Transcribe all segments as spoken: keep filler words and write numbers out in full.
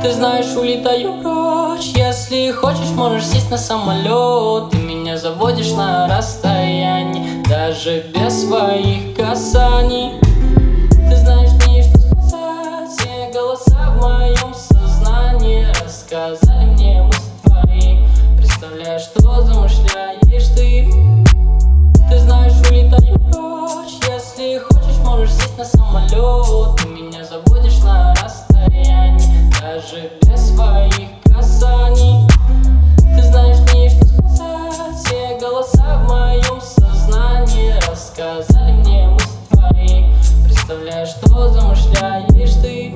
Ты знаешь, улетаю прочь. Если хочешь, можешь сесть на самолет. Ты меня заводишь на расстоянии, даже без своих касаний. Ты знаешь, мне что сказать. Все голоса в моем сознании рассказали мне мысли твои. Представляешь, что замышляешь ты. Ты знаешь, улетаю прочь. Если хочешь, можешь сесть на самолет. Ты меня заводишь на расстоянии, даже без своих касаний. Ты знаешь, мне что сказать. Все голоса в моем сознании рассказали мне мысли твои. Представляешь, что замышляешь ты.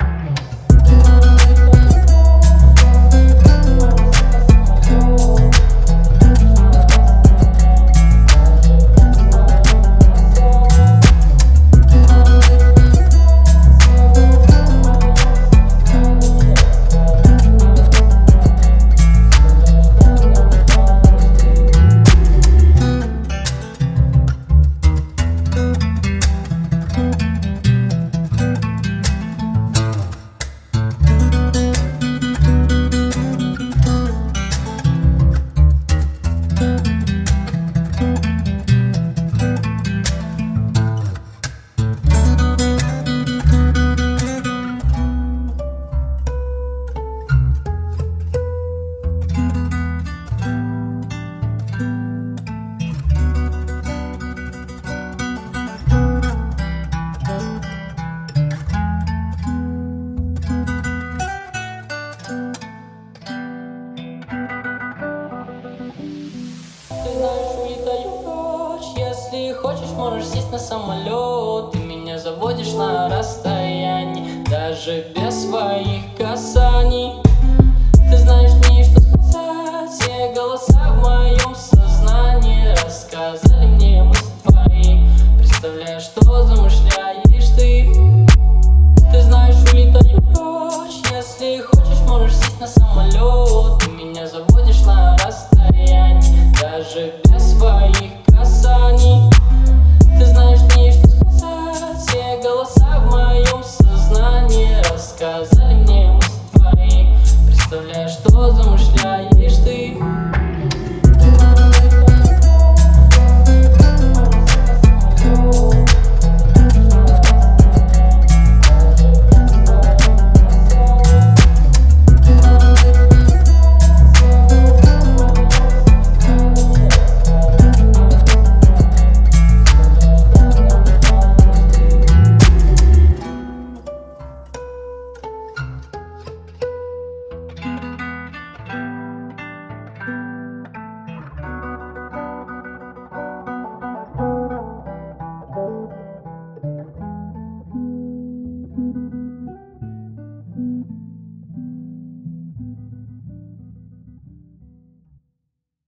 Если хочешь, можешь сесть на самолет. Ты меня заводишь на расстоянии, даже без своих касаний. Ты знаешь, мне что сказать. Все голоса в моем сознании рассказали мне мысли твои. Представляешь, что замышляешь ты. Ты знаешь, улетаю прочь. Если хочешь, можешь сесть на самолет. Ты меня заводишь на расстоянии, даже без своих касаний. Ты знаешь, мне что сказать. Все голоса в моем сознании рассказали мне мысли твои. Представляешь, что замышляешь ты.